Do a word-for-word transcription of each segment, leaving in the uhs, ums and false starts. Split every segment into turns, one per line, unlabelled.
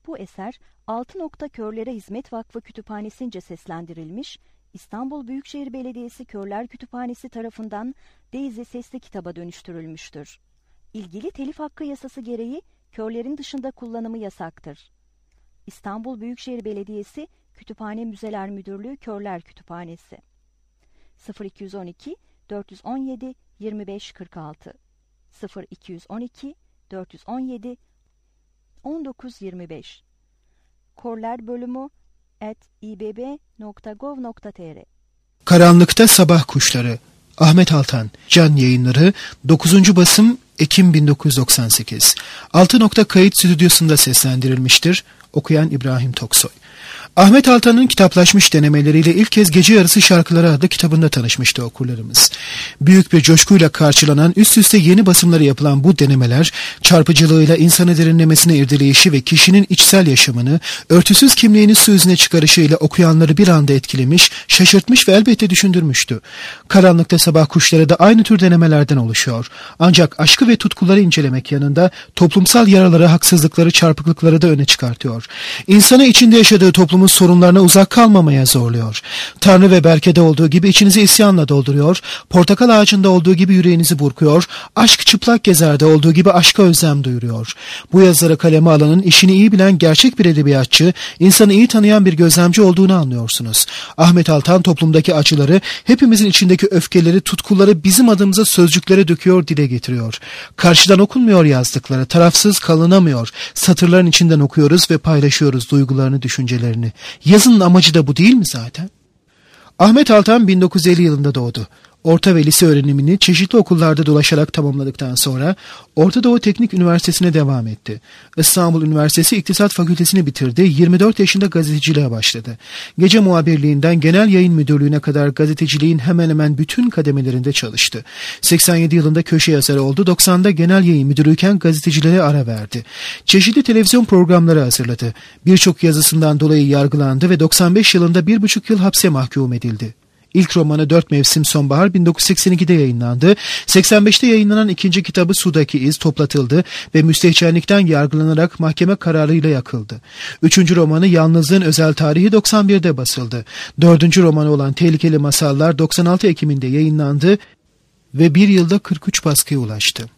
Bu eser Altı Nokta Körlere Hizmet Vakfı Kütüphanesi'nce seslendirilmiş, İstanbul Büyükşehir Belediyesi Körler Kütüphanesi tarafından Daisy sesli kitaba dönüştürülmüştür. İlgili telif hakkı yasası gereği körlerin dışında kullanımı yasaktır. İstanbul Büyükşehir Belediyesi Kütüphane Müzeler Müdürlüğü Körler Kütüphanesi sıfır iki on iki dört on yedi yirmi beş kırk altı sıfır iki on iki dört on yedi on dokuz yirmi beş Körler bölümü at i b b nokta gov nokta t r
Karanlıkta Sabah Kuşları Ahmet Altan Can Yayınları dokuzuncu basım Ekim bin dokuz yüz doksan sekiz Altı Nokta Kayıt Stüdyosu'nda seslendirilmiştir. Okuyan İbrahim Toksoy. Ahmet Altan'ın kitaplaşmış denemeleriyle ilk kez Gece Yarısı Şarkıları adlı kitabında tanışmıştı okurlarımız. Büyük bir coşkuyla karşılanan, üst üste yeni basımları yapılan bu denemeler, çarpıcılığıyla insanı derinlemesine irdeleyişi ve kişinin içsel yaşamını, örtüsüz kimliğini su yüzüne çıkarışıyla okuyanları bir anda etkilemiş, şaşırtmış ve elbette düşündürmüştü. Karanlıkta Sabah Kuşları da aynı tür denemelerden oluşuyor. Ancak aşkı ve tutkuları incelemek yanında toplumsal yaraları, haksızlıkları, çarpıklıkları da öne çıkartıyor. İnsanı içinde yaşadığı toplumun sorunlarına uzak kalmamaya zorluyor. Tanrı ve Berke'de olduğu gibi içinizi isyanla dolduruyor, portakal ağacında olduğu gibi yüreğinizi burkuyor, aşk çıplak gezerde olduğu gibi aşka özlem duyuruyor. Bu yazıları kaleme alanın işini iyi bilen gerçek bir edebiyatçı, insanı iyi tanıyan bir gözlemci olduğunu anlıyorsunuz. Ahmet Altan toplumdaki acıları, hepimizin içindeki öfkeleri, tutkuları bizim adımıza sözcüklere döküyor, dile getiriyor. Karşıdan okunmuyor yazdıkları, tarafsız kalınamıyor. Satırların içinden okuyoruz ve paylaşıyoruz duygularını, düşüncelerini. Yazının amacı da bu değil mi zaten? Ahmet Altan bin dokuz yüz elli yılında doğdu. Orta ve lise öğrenimini çeşitli okullarda dolaşarak tamamladıktan sonra Orta Doğu Teknik Üniversitesi'ne devam etti. İstanbul Üniversitesi İktisat Fakültesini bitirdi. yirmi dört yaşında gazeteciliğe başladı. Gece muhabirliğinden genel yayın müdürlüğüne kadar gazeteciliğin hemen hemen bütün kademelerinde çalıştı. seksen yedi yılında köşe yazarı oldu. doksanda genel yayın müdürüyken gazeteciliğe ara verdi. Çeşitli televizyon programları hazırladı. Birçok yazısından dolayı yargılandı ve doksan beş yılında bir buçuk yıl hapse mahkum edildi. İlk romanı Dört Mevsim Sonbahar bin dokuz yüz seksen ikide yayınlandı. seksen beşte yayınlanan ikinci kitabı Sudaki İz toplatıldı ve müstehcenlikten yargılanarak mahkeme kararıyla yakıldı. Üçüncü romanı Yalnızlığın Özel Tarihi doksan birde basıldı. Dördüncü romanı olan Tehlikeli Masallar doksan altı Ekim'inde yayınlandı ve bir yılda kırk üç baskıya ulaştı.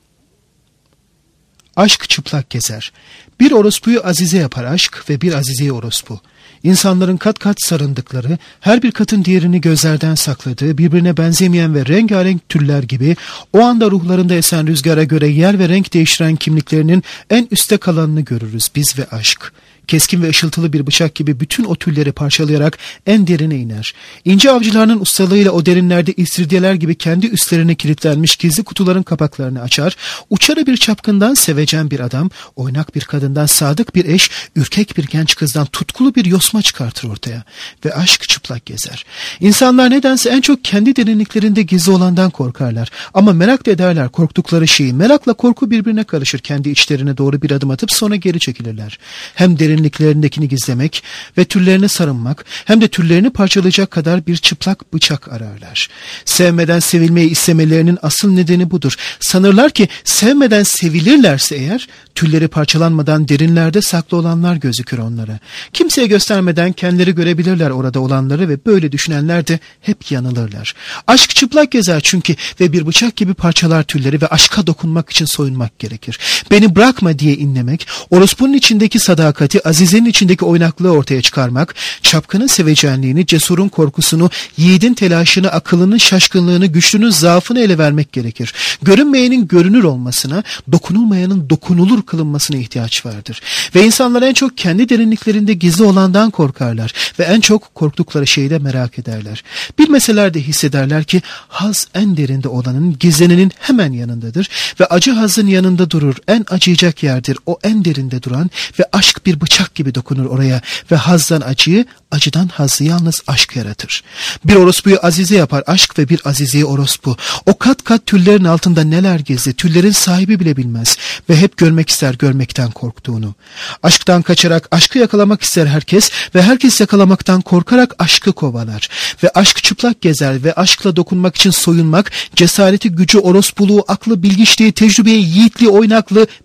Aşk çıplak gezer. Bir orospuyu azize yapar aşk ve bir azizeyi orospu. İnsanların kat kat sarındıkları, her bir katın diğerini gözlerden sakladığı, birbirine benzemeyen ve rengarenk tüller gibi o anda ruhlarında esen rüzgara göre yer ve renk değiştiren kimliklerinin en üstte kalanını görürüz biz ve aşk. Keskin ve ışıltılı bir bıçak gibi bütün o tülleri parçalayarak en derine iner. İnce avcılarının ustalığıyla o derinlerde istiridyeler gibi kendi üstlerine kilitlenmiş gizli kutuların kapaklarını açar, uçarı bir çapkından sevecen bir adam, oynak bir kadından sadık bir eş, ürkek bir genç kızdan tutkulu bir yosma çıkartır ortaya ve aşk çıplak gezer. İnsanlar nedense en çok kendi derinliklerinde gizli olandan korkarlar ama merak da ederler korktukları şeyi. Merakla korku birbirine karışır, kendi içlerine doğru bir adım atıp sonra geri çekilirler. Hem derin derinliklerindekini gizlemek ve tüllerine sarınmak, hem de tüllerini parçalayacak kadar bir çıplak bıçak ararlar. Sevmeden sevilmeyi istemelerinin asıl nedeni budur. Sanırlar ki sevmeden sevilirlerse eğer, tülleri parçalanmadan derinlerde saklı olanlar gözükür onlara. Kimseye göstermeden kendileri görebilirler orada olanları ve böyle düşünenler de hep yanılırlar. Aşk çıplak gezer çünkü ve bir bıçak gibi parçalar tülleri ve aşka dokunmak için soyunmak gerekir. Beni bırakma diye inlemek, orospunun içindeki sadakati, azizenin içindeki oynaklığı ortaya çıkarmak, çapkının sevecenliğini, cesurun korkusunu, yiğidin telaşını, akıllının şaşkınlığını, güçlünün zaafını ele vermek gerekir. Görünmeyenin görünür olmasına, dokunulmayanın dokunulur kılınmasına ihtiyaç vardır. Ve insanlar en çok kendi derinliklerinde gizli olandan korkarlar ve en çok korktukları şeyi de merak ederler. Bilmeseler de hissederler ki haz en derinde olanın, gizlenenin hemen yanındadır ve acı hazın yanında durur. En acıyacak yerdir o en derinde duran ve aşk bir bıçak gibi dokunur oraya ve hazdan acıyı, acıdan hazzı yalnız aşk yaratır. Bir orospuyu azize yapar aşk ve bir azizeyi orospu. O kat kat tüllerin altında neler gizli, tüllerin sahibi bile bilmez ve hep görmek ister görmekten korktuğunu. Aşktan kaçarak aşkı yakalamak ister herkes ve herkes yakalamaktan korkarak aşkı kovalar. Ve aşk çıplak gezer ve aşkla dokunmak için soyunmak, cesareti, gücü, orospuluğu, aklı, bilgiçliği, tecrübeyi, yiğitliği, oynaklığı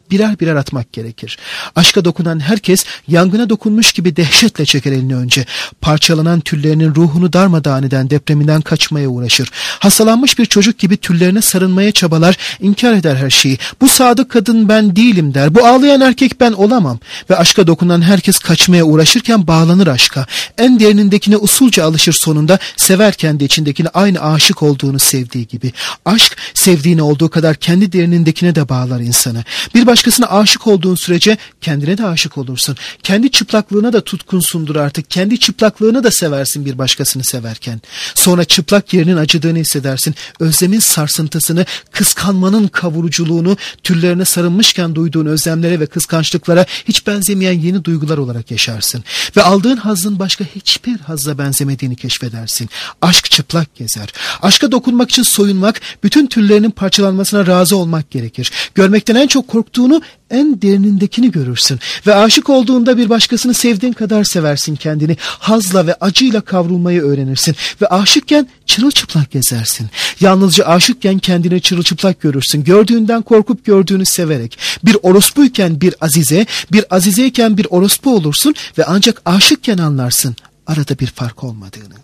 birer birer atmak gerekir. Aşka dokunan herkes yangına dokunmuş gibi dehşetle çeker elini önce. Parçalanan tüllerinin ruhunu darmadağın eden depreminden kaçmaya uğraşır. Hastalanmış bir çocuk gibi tüllerine sarılmaya çabalar, inkar eder her şeyi. Bu sadık kadın ben değilim der. Bu ağlayan erkek ben olamam. Ve aşka dokunan herkes kaçmaya uğraşırken bağlanır aşka. En derinindekine usulca alışır sonunda, severken de içindekine aynı aşık olduğunu sevdiği gibi. Aşk sevdiğine olduğu kadar kendi derinindekine de bağlar insanı. Bir başkasına aşık olduğun sürece kendine de aşık olursun. Kendi çıplaklığına da tutkunsundur artık. Kendi çıplaklığını da seversin bir başkasını severken. Sonra çıplak yerinin acıdığını hissedersin. Özlemin sarsıntısını, kıskanmanın kavuruculuğunu, tüllerine sarılmışken duyduğun özlemlere ve kıskançlıklara hiç benzemeyen yeni duygular olarak yaşarsın. Ve aldığın hazzın başka hiçbir hazza benzemediğini keşfedersin. Aşk çıplak gezer. Aşka dokunmak için soyunmak, bütün tüllerinin parçalanmasına razı olmak gerekir. Görmekten en çok korktuğunu, en derinindekini görürsün. Ve aşık olduğunda bir başkasını sevdiğin kadar seversin kendini. Hazla ve acıyla kavrulmayı öğrenirsin. Ve aşıkken çırılçıplak gezersin. Yalnızca aşıkken kendini çırılçıplak görürsün. Gördüğünden korkup gördüğünü severek. Bir orospuyken bir azize, bir azizeyken bir orospu olursun ve ancak aşıkken anlarsın arada bir fark olmadığını.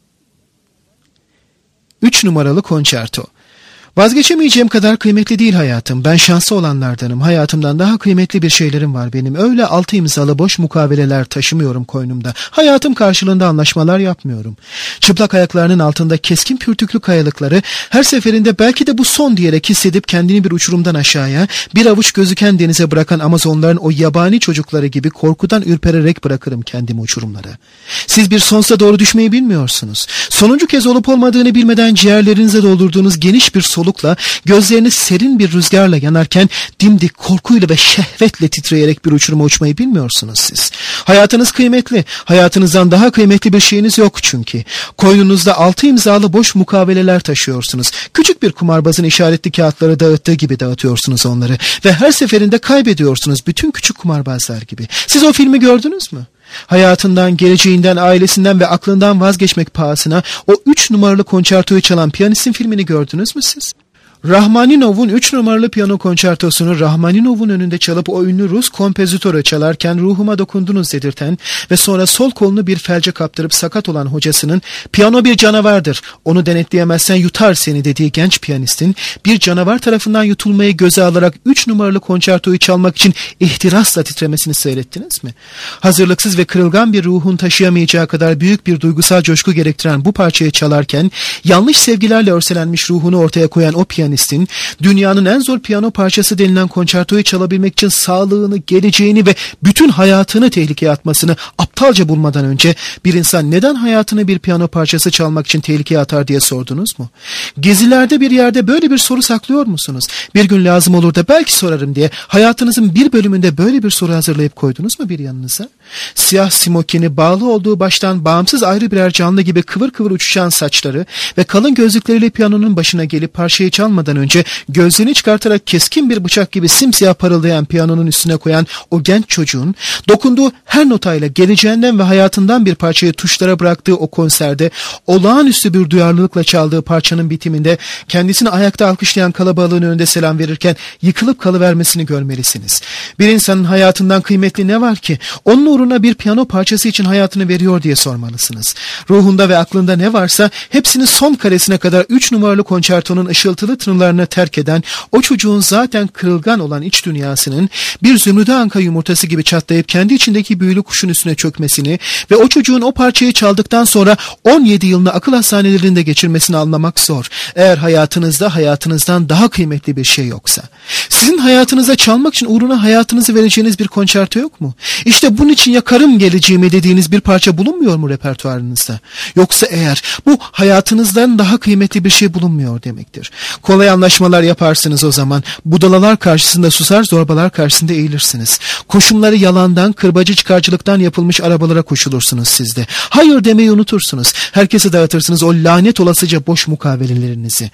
Üç numaralı konçerto. Vazgeçemeyeceğim kadar kıymetli değil hayatım. Ben şanslı olanlardanım. Hayatımdan daha kıymetli bir şeylerim var benim. Öyle altı imzalı boş mukaveleler taşımıyorum koynumda. Hayatım karşılığında anlaşmalar yapmıyorum. Çıplak ayaklarının altında keskin pürtüklü kayalıkları her seferinde belki de bu son diyerek hissedip kendini bir uçurumdan aşağıya, bir avuç gözüken denize bırakan Amazonların o yabani çocukları gibi korkudan ürpererek bırakırım kendimi uçurumlara. Siz bir sonsuza doğru düşmeyi bilmiyorsunuz. Sonuncu kez olup olmadığını bilmeden ciğerlerinize doldurduğunuz geniş bir solukla, gözleriniz serin bir rüzgarla yanarken dimdik korkuyla ve şehvetle titreyerek bir uçuruma uçmayı bilmiyorsunuz siz. Hayatınız kıymetli. Hayatınızdan daha kıymetli bir şeyiniz yok çünkü. Koynunuzda altı imzalı boş mukaveleler taşıyorsunuz. Küçük bir kumarbazın işaretli kağıtları dağıttığı gibi dağıtıyorsunuz onları ve her seferinde kaybediyorsunuz bütün küçük kumarbazlar gibi. Siz o filmi gördünüz mü? Hayatından, geleceğinden, ailesinden ve aklından vazgeçmek pahasına o üç numaralı konçertoyu çalan piyanistin filmini gördünüz mü siz? Rahmaninov'un üç numaralı piyano konçertosunu Rahmaninov'un önünde çalıp o ünlü Rus kompozitöre çalarken ruhuma dokundunuz dedirten ve sonra sol kolunu bir felce kaptırıp sakat olan hocasının piyano bir canavardır, onu denetleyemezsen yutar seni dediği genç piyanistin bir canavar tarafından yutulmayı göze alarak üç numaralı konçertoyu çalmak için ihtirasla titremesini seyrettiniz mi? Hazırlıksız ve kırılgan bir ruhun taşıyamayacağı kadar büyük bir duygusal coşku gerektiren bu parçayı çalarken yanlış sevgilerle örselenmiş ruhunu ortaya koyan o piyanistin dünyanın en zor piyano parçası denilen konçertoyu çalabilmek için sağlığını, geleceğini ve bütün hayatını tehlikeye atmasını aptalca bulmadan önce bir insan neden hayatını bir piyano parçası çalmak için tehlikeye atar diye sordunuz mu? Gezilerde bir yerde böyle bir soru saklıyor musunuz? Bir gün lazım olur da belki sorarım diye hayatınızın bir bölümünde böyle bir soru hazırlayıp koydunuz mu bir yanınıza? Siyah simokini, bağlı olduğu baştan bağımsız ayrı birer canlı gibi kıvır kıvır uçuşan saçları ve kalın gözlükleriyle piyanonun başına gelip parçayı çalmadan önce gözlerini çıkartarak keskin bir bıçak gibi simsiyah parıldayan piyanonun üstüne koyan o genç çocuğun dokunduğu her notayla geleceğinden ve hayatından bir parçayı tuşlara bıraktığı o konserde olağanüstü bir duyarlılıkla çaldığı parçanın bitiminde kendisini ayakta alkışlayan kalabalığın önünde selam verirken yıkılıp kalıvermesini görmelisiniz. Bir insanın hayatından kıymetli ne var ki? Onun uğruna bir piyano parçası için hayatını veriyor diye sormalısınız. Ruhunda ve aklında ne varsa hepsini son karesine kadar üç numaralı konçertonun ışıltılı tınılarına terk eden o çocuğun zaten kırılgan olan iç dünyasının bir zümrüde anka yumurtası gibi çatlayıp kendi içindeki büyülü kuşun üstüne çökmesini ve o çocuğun o parçayı çaldıktan sonra on yedi yılını akıl hastanelerinde geçirmesini anlamak zor. Eğer hayatınızda hayatınızdan daha kıymetli bir şey yoksa. Sizin hayatınıza çalmak için uğruna hayatınızı vereceğiniz bir konçerto yok mu? İşte bunun için yakarım geleceğimi dediğiniz bir parça bulunmuyor mu repertuarınızda? Yoksa eğer bu hayatınızdan daha kıymetli bir şey bulunmuyor demektir. Kolay anlaşmalar yaparsınız o zaman. Budalalar karşısında susar, zorbalar karşısında eğilirsiniz. Koşumları yalandan, kırbacı çıkarcılıktan yapılmış arabalara koşulursunuz siz de. Hayır demeyi unutursunuz. Herkese dağıtırsınız o lanet olasıca boş mukavelelerinizi.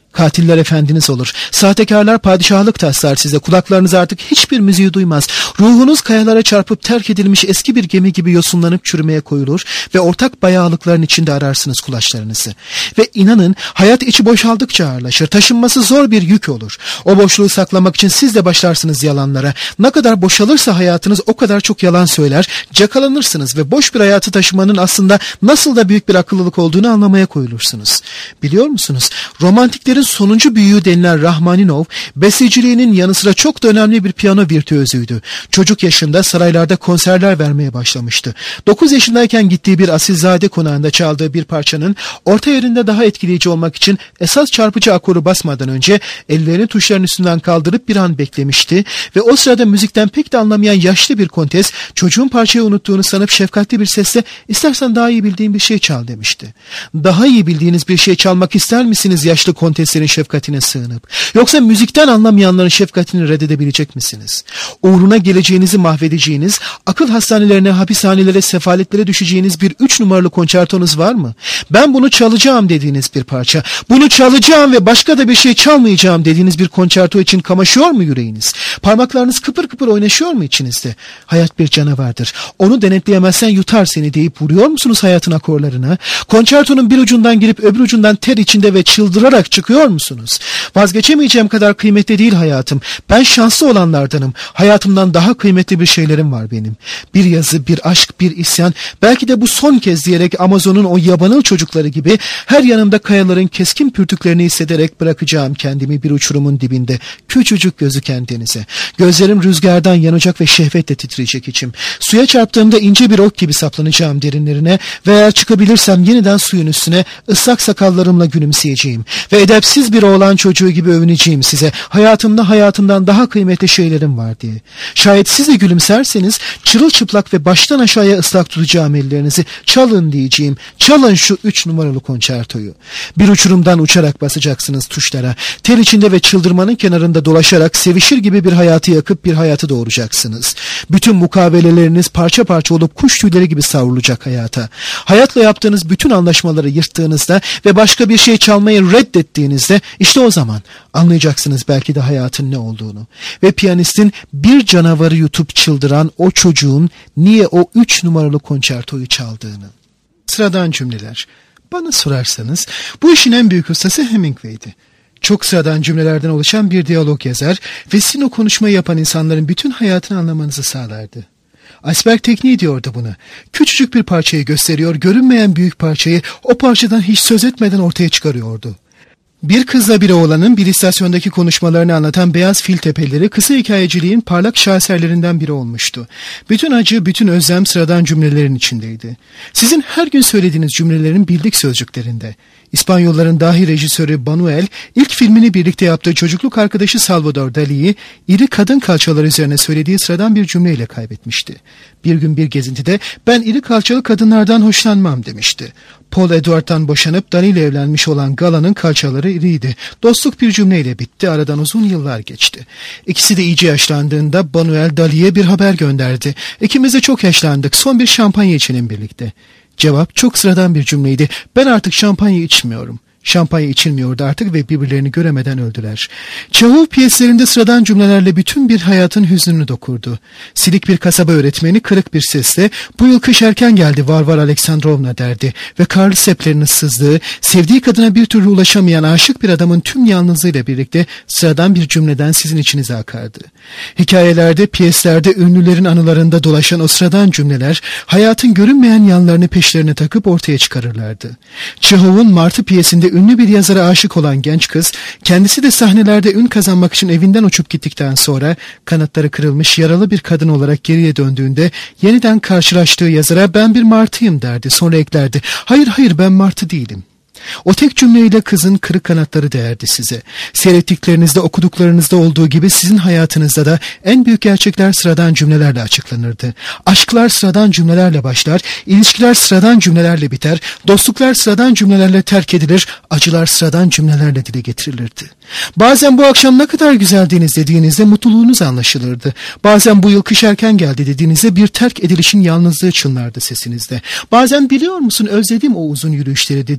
Katiller efendiniz olur. Sahtekarlar padişahlık taslar size. Kulaklarınız artık hiçbir müziği duymaz. Ruhunuz kayalara çarpıp terk edilmiş eski bir gemi gibi yosunlanıp çürümeye koyulur ve ortak bayağılıkların içinde ararsınız kulaçlarınızı. Ve inanın hayat içi boşaldıkça ağırlaşır. Taşınması zor bir yük olur. O boşluğu saklamak için siz de başlarsınız yalanlara. Ne kadar boşalırsa hayatınız o kadar çok yalan söyler. Cakalanırsınız ve boş bir hayatı taşımanın aslında nasıl da büyük bir akıllılık olduğunu anlamaya koyulursunuz. Biliyor musunuz? Romantiklerin sonuncu büyüğü denilen Rahmaninov, besteciliğinin yanı sıra çok da önemli bir piyano virtüözüydü. Çocuk yaşında saraylarda konserler vermeye başlamıştı. dokuz yaşındayken gittiği bir asilzade konağında çaldığı bir parçanın orta yerinde daha etkileyici olmak için esas çarpıcı akoru basmadan önce ellerini tuşların üstünden kaldırıp bir an beklemişti ve o sırada müzikten pek de anlamayan yaşlı bir kontes çocuğun parçayı unuttuğunu sanıp şefkatli bir sesle "İstersen daha iyi bildiğin bir şey çal" demişti. Daha iyi bildiğiniz bir şey çalmak ister misiniz yaşlı konteslerin şefkatine sığınıp? Yoksa müzikten anlamayanların şefkatini reddedebilecek misiniz? Uğruna geleceğinizi mahvedeceğiniz, akıl hastanelerine, hapishanelere, sefaletlere düşeceğiniz bir üç numaralı konçertonuz var mı? Ben bunu çalacağım dediğiniz bir parça, bunu çalacağım ve başka da bir şey çalmayacağım dediğiniz bir konçerto için kamaşıyor mu yüreğiniz? Parmaklarınız kıpır kıpır oynaşıyor mu içinizde? Hayat bir canavardır. Onu denetleyemezsen yutar seni deyip vuruyor musunuz hayatın akorlarına? Konçertonun bir ucundan girip öbür ucundan ter içinde ve çıldırarak çıkıyor musunuz? Vazgeçemeyeceğim kadar kıymetli değil hayatım. Ben şanslı olanlardanım. Hayatımdan daha kıymetli bir şeylerim var benim. Bir yazı, bir aşk, bir isyan. Belki de bu son kez diyerek Amazon'un o yabanıl çocukları gibi her yanımda kayaların keskin pürtüklerini hissederek bırakacağım kendimi bir uçurumun dibinde. Küçücük gözüken denize. Gözlerim rüzgardan yanacak ve şehvetle titreyecek içim. Suya çarptığımda ince bir ok gibi saplanacağım derinlerine ve eğer çıkabilirsem yeniden suyun üstüne ıslak sakallarımla gülümseyeceğim. Ve edepsiz bir oğlan çocuğu gibi övüneceğim size. Hayatımda hayatımdan daha kıymetli şeylerim var diye. Şayet siz de gülümserseniz çırılçıplak ve baştan aşağıya ıslak tutacağım ellerinizi. Çalın diyeceğim. Çalın şu üç numaralı konçertoyu. Bir uçurumdan uçarak basacaksınız tuşlara. Ter içinde ve çıldırmanın kenarında dolaşarak sevişir gibi bir hayatı yakıp bir hayatı doğuracaksınız. Bütün mukaveleleriniz parça parça olup kuş tüyleri gibi savrulacak hayata. Hayatla yaptığınız bütün anlaşmaları yırttığınızda ve başka bir şey çalmayı reddettiğinizde işte o zaman anlayacaksınız belki de hayatın ne olduğunu. Ve piyanistin bir canavarı yutup çıldıran o çocuğun niye o üç numaralı konçertoyu çaldığını. Sıradan cümleler. Bana sorarsanız bu işin en büyük ustası Hemingway'di. Çok sıradan cümlelerden oluşan bir diyalog yazar ve sizin o konuşmayı yapan insanların bütün hayatını anlamanızı sağlardı. Iceberg tekniği diyordu buna. Küçücük bir parçayı gösteriyor, görünmeyen büyük parçayı o parçadan hiç söz etmeden ortaya çıkarıyordu. Bir kızla bir oğlanın bir istasyondaki konuşmalarını anlatan Beyaz Fil Tepeleri kısa hikayeciliğin parlak şaheserlerinden biri olmuştu. Bütün acı, bütün özlem sıradan cümlelerin içindeydi. Sizin her gün söylediğiniz cümlelerin bildik sözcüklerinde. İspanyolların dahi rejisörü Buñuel ilk filmini birlikte yaptığı çocukluk arkadaşı Salvador Dali'yi iri kadın kalçalar üzerine söylediği sıradan bir cümleyle kaybetmişti. Bir gün bir gezintide ben iri kalçalı kadınlardan hoşlanmam demişti. Paul Edward'dan boşanıp Dali ile evlenmiş olan Gala'nın kalçaları iriydi. Dostluk bir cümleyle bitti. Aradan uzun yıllar geçti. İkisi de iyice yaşlandığında Buñuel Dali'ye bir haber gönderdi. İkimiz de çok yaşlandık. Son bir şampanya içelim birlikte. Cevap çok sıradan bir cümleydi. Ben artık şampanya içmiyorum. Şampanya içilmiyordu artık ve birbirlerini göremeden öldüler. Çehov piyeslerinde sıradan cümlelerle bütün bir hayatın hüznünü dokurdu. Silik bir kasaba öğretmeni kırık bir sesle bu yıl kış erken geldi Varvar Aleksandrovna derdi ve karlı seplerini sızdığı, sevdiği kadına bir türlü ulaşamayan aşık bir adamın tüm yalnızlığıyla birlikte sıradan bir cümleden sizin içinize akardı. Hikayelerde, piyeslerde, ünlülerin anılarında dolaşan o sıradan cümleler hayatın görünmeyen yanlarını peşlerine takıp ortaya çıkarırlardı. Çehov'un Martı piyesinde ünlü bir yazara aşık olan genç kız, kendisi de sahnelerde ün kazanmak için evinden uçup gittikten sonra kanatları kırılmış yaralı bir kadın olarak geriye döndüğünde yeniden karşılaştığı yazara ben bir martıyım derdi. Sonra eklerdi, hayır hayır ben martı değilim. O tek cümleyle kızın kırık kanatları değerdi size. Seyrettiklerinizde, okuduklarınızda olduğu gibi sizin hayatınızda da en büyük gerçekler sıradan cümlelerle açıklanırdı. Aşklar sıradan cümlelerle başlar, ilişkiler sıradan cümlelerle biter, dostluklar sıradan cümlelerle terk edilir, acılar sıradan cümlelerle dile getirilirdi. Bazen bu akşam ne kadar güzeldiniz dediğinizde mutluluğunuz anlaşılırdı. Bazen bu yıl kış erken geldi dediğinizde bir terk edilişin yalnızlığı çınlardı sesinizde. Bazen biliyor musun özledim o uzun yürüyüşleri dediğinizde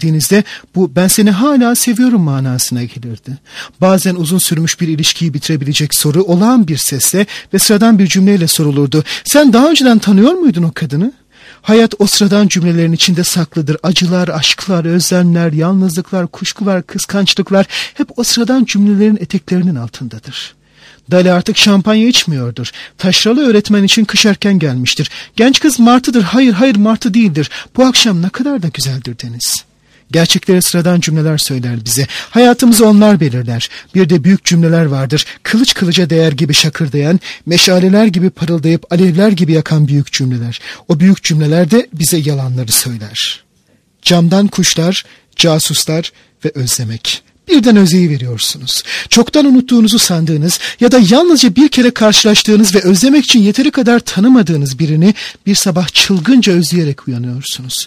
bu "ben seni hala seviyorum" manasına gelirdi. Bazen uzun sürmüş bir ilişkiyi bitirebilecek soru olağan bir sesle ve sıradan bir cümleyle sorulurdu. "Sen daha önceden tanıyor muydun o kadını?" Hayat o sıradan cümlelerin içinde saklıdır. Acılar, aşklar, özlemler, yalnızlıklar, kuşkular, kıskançlıklar hep o sıradan cümlelerin eteklerinin altındadır. Dali artık şampanya içmiyordur. Taşralı öğretmen için kış erken gelmiştir. Genç kız martıdır. Hayır hayır martı değildir. Bu akşam ne kadar da güzeldir deniz. Gerçekleri sıradan cümleler söyler bize. Hayatımızı onlar belirler. Bir de büyük cümleler vardır. Kılıç kılıca değer gibi şakırdayan, meşaleler gibi parıldayıp alevler gibi yakan büyük cümleler. O büyük cümleler de bize yalanları söyler. Camdan kuşlar, casuslar ve özlemek. Birden özeyi veriyorsunuz. Çoktan unuttuğunuzu sandığınız ya da yalnızca bir kere karşılaştığınız ve özlemek için yeteri kadar tanımadığınız birini bir sabah çılgınca özleyerek uyanıyorsunuz.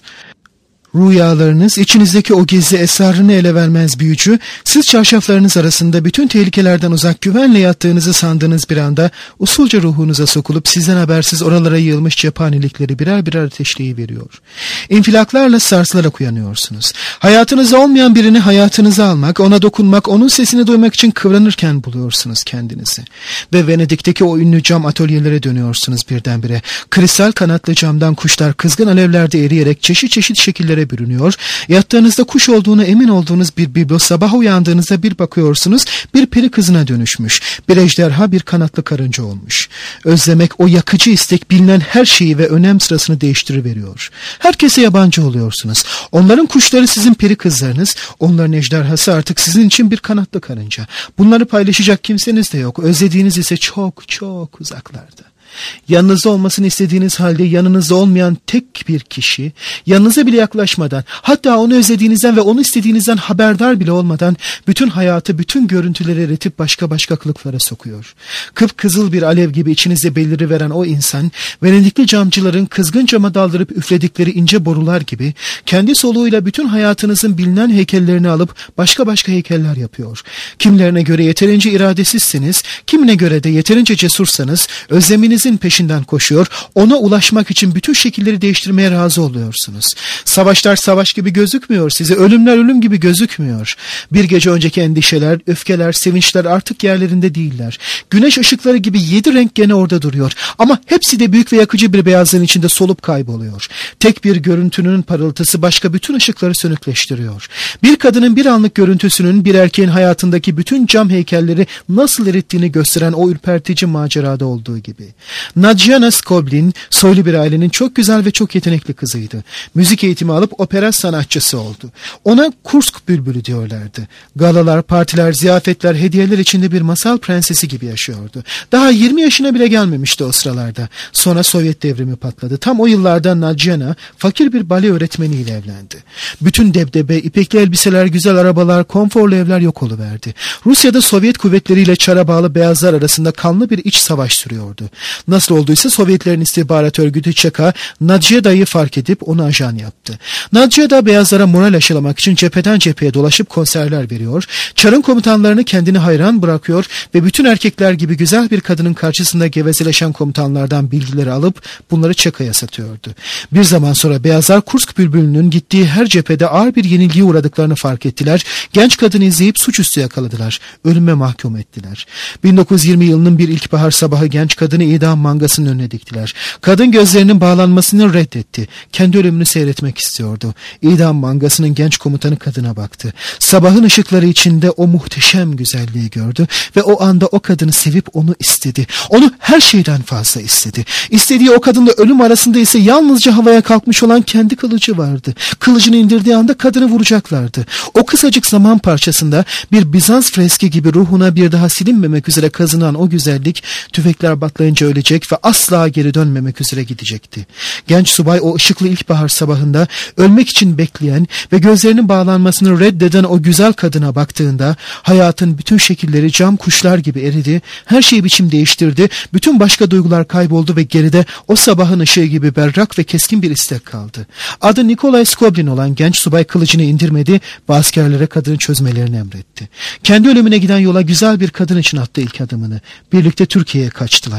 Rüyalarınız, içinizdeki o gizli esrarını ele vermez büyücü, siz çarşaflarınız arasında bütün tehlikelerden uzak güvenle yattığınızı sandığınız bir anda usulca ruhunuza sokulup sizden habersiz oralara yığılmış cephanelikleri birer birer ateşleyiveriyor. İnfilaklarla sarsılarak uyanıyorsunuz. Hayatınızda olmayan birini hayatınıza almak, ona dokunmak, onun sesini duymak için kıvranırken buluyorsunuz kendinizi. Ve Venedik'teki o ünlü cam atölyelere dönüyorsunuz birdenbire. Kristal kanatlı camdan kuşlar kızgın alevlerde eriyerek çeşit çeşit şekillere bürünüyor. Yattığınızda kuş olduğunu emin olduğunuz bir biblo sabah uyandığınızda bir bakıyorsunuz bir peri kızına dönüşmüş. Bir ejderha bir kanatlı karınca olmuş. Özlemek o yakıcı istek bilinen her şeyi ve önem sırasını değiştiriveriyor. Herkese yabancı oluyorsunuz. Onların kuşları sizin peri kızlarınız, onların ejderhası artık sizin için bir kanatlı karınca. Bunları paylaşacak kimseniz de yok. Özlediğiniz ise çok çok uzaklarda. Yanınızda olmasını istediğiniz halde yanınızda olmayan tek bir kişi, yanınıza bile yaklaşmadan, hatta onu özlediğinizden ve onu istediğinizden haberdar bile olmadan bütün hayatı, bütün görüntüleri eritip başka başka kılıklara sokuyor. Kıpkızıl bir alev gibi içinizde beliriveren o insan, Venedikli camcıların kızgın cama daldırıp üfledikleri ince borular gibi kendi soluğuyla bütün hayatınızın bilinen heykellerini alıp başka başka heykeller yapıyor. Kimilerine göre yeterince iradesizsiniz, kimine göre de yeterince cesursanız özleminiz peşinden koşuyor, ona ulaşmak için bütün şekilleri değiştirmeye razı oluyorsunuz. Savaşlar savaş gibi gözükmüyor size, ölümler ölüm gibi gözükmüyor. Bir gece önceki endişeler, öfkeler, sevinçler artık yerlerinde değiller. Güneş ışıkları gibi yedi renk gene orada duruyor. Ama hepsi de büyük ve yakıcı bir beyazlığın içinde solup kayboluyor. Tek bir görüntünün parıltısı başka bütün ışıkları sönükleştiriyor. Bir kadının bir anlık görüntüsünün bir erkeğin hayatındaki bütün cam heykelleri nasıl erittiğini gösteren o ürpertici macerada olduğu gibi. Nadjana Skoblin, soylu bir ailenin çok güzel ve çok yetenekli kızıydı. Müzik eğitimi alıp opera sanatçısı oldu. Ona Kursk bülbülü diyorlardı. Galalar, partiler, ziyafetler, hediyeler içinde bir masal prensesi gibi yaşıyordu. Daha yirmi yaşına bile gelmemişti o sıralarda. Sonra Sovyet devrimi patladı. Tam o yıllarda Nadjana fakir bir bale öğretmeniyle evlendi. Bütün debdebe, ipekli elbiseler, güzel arabalar, konforlu evler yok oluverdi. Rusya'da Sovyet kuvvetleriyle çara bağlı beyazlar arasında kanlı bir iç savaş sürüyordu. Nasıl olduysa Sovyetlerin istihbarat örgütü Çeka, Nadjeda'yı fark edip onu ajan yaptı. Nadjeda beyazlara moral aşılamak için cepheden cepheye dolaşıp konserler veriyor, Çar'ın komutanlarını kendine hayran bırakıyor ve bütün erkekler gibi güzel bir kadının karşısında gevezeleşen komutanlardan bilgileri alıp bunları Çeka'ya satıyordu. Bir zaman sonra beyazlar Kursk bülbülünün gittiği her cephede ağır bir yenilgiye uğradıklarını fark ettiler. Genç kadını izleyip suçüstü yakaladılar. Ölüme mahkum ettiler. bin dokuz yüz yirmi yılının bir ilkbahar sabahı genç kadını idam mangasının önüne diktiler. Kadın gözlerinin bağlanmasını reddetti. Kendi ölümünü seyretmek istiyordu. İdam mangasının genç komutanı kadına baktı. Sabahın ışıkları içinde o muhteşem güzelliği gördü ve o anda o kadını sevip onu istedi. Onu her şeyden fazla istedi. İstediği o kadınla ölüm arasında ise yalnızca havaya kalkmış olan kendi kılıcı vardı. Kılıcını indirdiği anda kadını vuracaklardı. O kısacık zaman parçasında bir Bizans freski gibi ruhuna bir daha silinmemek üzere kazınan o güzellik tüfekler patlayınca ölecek ve asla geri dönmemek üzere gidecekti. Genç subay o ışıklı ilkbahar sabahında ölmek için bekleyen ve gözlerinin bağlanmasını reddeden o güzel kadına baktığında hayatın bütün şekilleri cam kuşlar gibi eridi, her şey biçim değiştirdi, bütün başka duygular kayboldu ve geride o sabahın ışığı gibi berrak ve keskin bir istek kaldı. Adı Nikolay Skoblin olan genç subay kılıcını indirmedi ve askerlere kadını çözmelerini emretti. Kendi ölümüne giden yola güzel bir kadın için attı ilk adımını. Birlikte Türkiye'ye kaçtılar.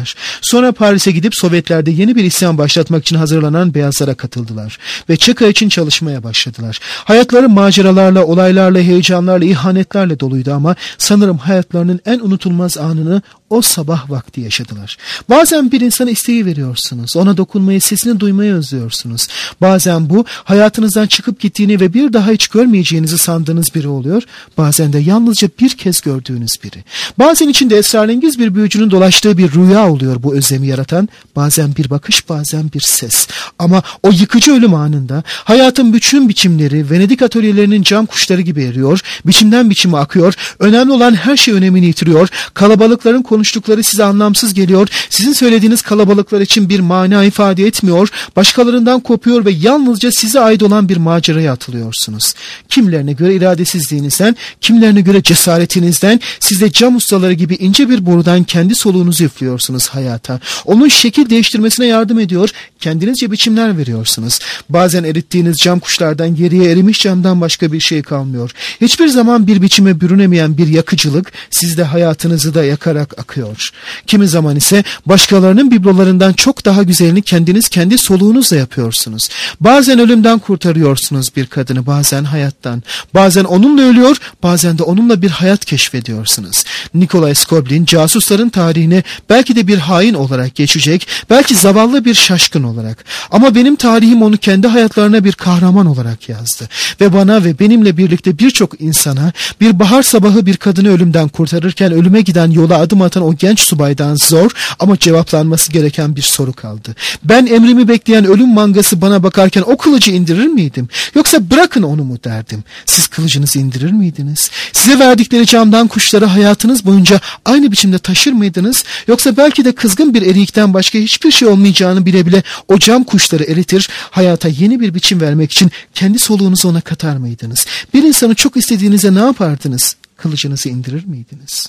Sonra Paris'e gidip Sovyetlerde yeni bir isyan başlatmak için hazırlanan beyazlara katıldılar ve Çeka için çalışmaya başladılar. Hayatları maceralarla, olaylarla, heyecanlarla, ihanetlerle doluydu ama sanırım hayatlarının en unutulmaz anını o sabah vakti yaşadılar. Bazen bir insana isteği veriyorsunuz. Ona dokunmayı, sesini duymayı özlüyorsunuz. Bazen bu hayatınızdan çıkıp gittiğini ve bir daha hiç görmeyeceğinizi sandığınız biri oluyor. Bazen de yalnızca bir kez gördüğünüz biri. Bazen içinde esrarengiz bir büyücünün dolaştığı bir rüya oluyor bu özlemi yaratan. Bazen bir bakış, bazen bir ses. Ama o yıkıcı ölüm anında hayatın bütün biçimleri Venedik atölyelerinin cam kuşları gibi eriyor. Biçimden biçime akıyor. Önemli olan her şey önemini yitiriyor. Kalabalıkların konuştukları size anlamsız geliyor. Sizin söylediğiniz kalabalıklar için bir mana ifade etmiyor. Başkalarından kopuyor ve yalnızca size ait olan bir maceraya atılıyorsunuz. Kimilerine göre iradesizliğinizden, kimilerine göre cesaretinizden, siz de cam ustaları gibi ince bir borudan kendi soluğunuzu üflüyorsunuz hayata. Onun şekil değiştirmesine yardım ediyor, kendinizce biçimler veriyorsunuz. Bazen erittiğiniz cam kuşlardan geriye erimiş camdan başka bir şey kalmıyor. Hiçbir zaman bir biçime bürünemeyen bir yakıcılık sizde hayatınızı da yakarak akıyor. Kimi zaman ise başkalarının biblolarından çok daha güzelini kendiniz kendi soluğunuzla yapıyorsunuz. Bazen ölümden kurtarıyorsunuz bir kadını, bazen hayattan. Bazen onunla ölüyor, bazen de onunla bir hayat keşfediyorsunuz. Nikolay Skoblin casusların tarihine belki de bir hain olarak geçecek, belki zavallı bir şaşkın olarak. Ama benim tarihim onu kendi hayatlarına bir kahraman olarak yazdı. Ve bana ve benimle birlikte birçok insana bir bahar sabahı bir kadını ölümden kurtarırken ölüme giden yola adım atan o genç subaydan zor ama cevaplanması gereken bir soru kaldı. Ben emrimi bekleyen ölüm mangası bana bakarken o kılıcı indirir miydim? Yoksa bırakın onu mu derdim? Siz kılıcınızı indirir miydiniz? Size verdikleri camdan kuşları hayatınız boyunca aynı biçimde taşır mıydınız? Yoksa belki de kızgın bir erikten başka hiçbir şey olmayacağını bile bile o cam kuşları eritir, hayata yeni bir biçim vermek için kendi soluğunuzu ona katar mıydınız? Bir insanı çok istediğinizde ne yapardınız? Kılıcınızı indirir miydiniz?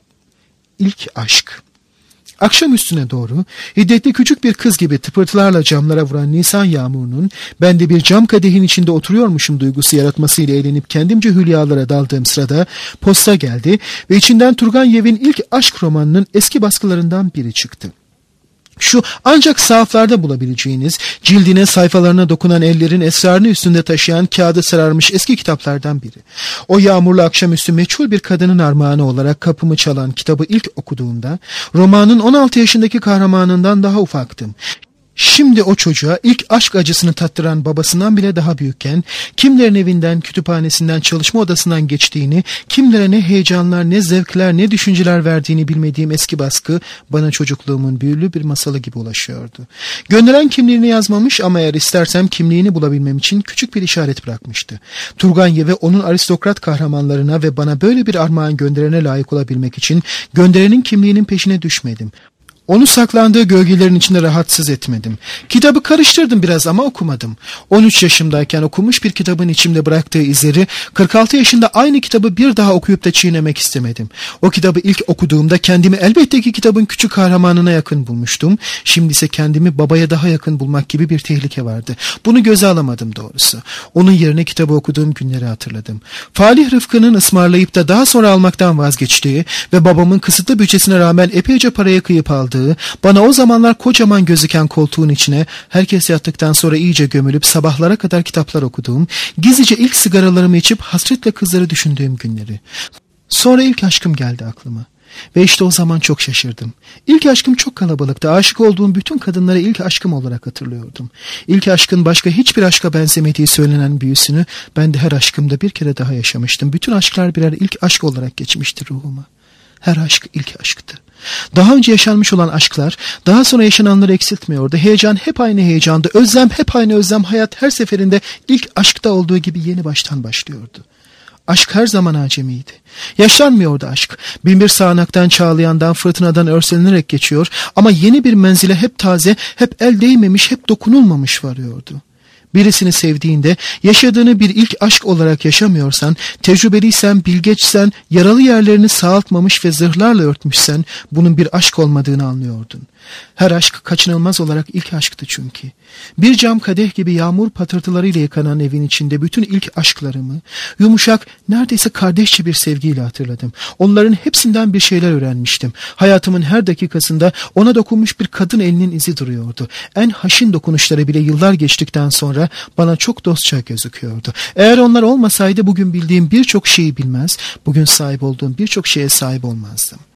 İlk aşk. Akşam üstüne doğru hiddetli küçük bir kız gibi tıpırtılarla camlara vuran Nisan yağmurunun ben de bir cam kadehin içinde oturuyormuşum duygusu yaratmasıyla eğlenip kendimce hülyalara daldığım sırada posta geldi ve içinden Turgenev'in ilk aşk romanının eski baskılarından biri çıktı. Şu ancak sahaflarda bulabileceğiniz, cildine sayfalarına dokunan ellerin esrarını üstünde taşıyan kağıdı sararmış eski kitaplardan biri. O yağmurlu akşamüstü meçhul bir kadının armağanı olarak kapımı çalan kitabı ilk okuduğumda romanın on altı yaşındaki kahramanından daha ufaktım. Şimdi o çocuğa ilk aşk acısını tattıran babasından bile daha büyükken, kimlerin evinden, kütüphanesinden, çalışma odasından geçtiğini, kimlere ne heyecanlar, ne zevkler, ne düşünceler verdiğini bilmediğim eski baskı, bana çocukluğumun büyülü bir masalı gibi ulaşıyordu. Gönderen kimliğini yazmamış ama eğer istersem kimliğini bulabilmem için küçük bir işaret bırakmıştı. Turgenev ve onun aristokrat kahramanlarına ve bana böyle bir armağan gönderene layık olabilmek için gönderenin kimliğinin peşine düşmedim. Onu saklandığı gölgelerin içinde rahatsız etmedim. Kitabı karıştırdım biraz ama okumadım. on üç yaşımdayken okumuş bir kitabın içimde bıraktığı izleri kırk altı yaşında aynı kitabı bir daha okuyup da çiğnemek istemedim. O kitabı ilk okuduğumda kendimi elbette ki kitabın küçük kahramanına yakın bulmuştum. Şimdi ise kendimi babaya daha yakın bulmak gibi bir tehlike vardı. Bunu göze alamadım doğrusu. Onun yerine kitabı okuduğum günleri hatırladım. Falih Rıfkı'nın ısmarlayıp da daha sonra almaktan vazgeçtiği ve babamın kısıtlı bütçesine rağmen epeyce paraya kıyıp aldığı, bana o zamanlar kocaman gözüken koltuğun içine herkes yattıktan sonra iyice gömülüp sabahlara kadar kitaplar okuduğum, gizlice ilk sigaralarımı içip hasretle kızları düşündüğüm günleri. Sonra ilk aşkım geldi aklıma. Ve işte o zaman çok şaşırdım. İlk aşkım çok kalabalıktı. Aşık olduğum bütün kadınları ilk aşkım olarak hatırlıyordum. İlk aşkın başka hiçbir aşka benzemediği söylenen büyüsünü ben de her aşkımda bir kere daha yaşamıştım. Bütün aşklar birer ilk aşk olarak geçmişti ruhuma. Her aşk ilk aşktı. Daha önce yaşanmış olan aşklar daha sonra yaşananları eksiltmiyordu. Heyecan hep aynı heyecandı. Özlem hep aynı özlem. Hayat her seferinde ilk aşkta olduğu gibi yeni baştan başlıyordu. Aşk her zaman acemiydi. Yaşlanmıyordu aşk. Bin bir sağanaktan, çağlayandan, fırtınadan örselenerek geçiyor ama yeni bir menzile hep taze, hep el değmemiş, hep dokunulmamış varıyordu. Birisini sevdiğinde yaşadığını bir ilk aşk olarak yaşamıyorsan, tecrübeliysen, bilgeçsen, yaralı yerlerini sağaltmamış ve zırhlarla örtmüşsen bunun bir aşk olmadığını anlıyordun. Her aşk kaçınılmaz olarak ilk aşktı çünkü. Bir cam kadeh gibi yağmur patırtılarıyla yıkanan evin içinde bütün ilk aşklarımı, yumuşak, neredeyse kardeşçe bir sevgiyle hatırladım. Onların hepsinden bir şeyler öğrenmiştim. Hayatımın her dakikasında ona dokunmuş bir kadın elinin izi duruyordu. En haşin dokunuşları bile yıllar geçtikten sonra bana çok dostça gözüküyordu. Eğer onlar olmasaydı bugün bildiğim birçok şeyi bilmez, bugün sahip olduğum birçok şeye sahip olmazdım.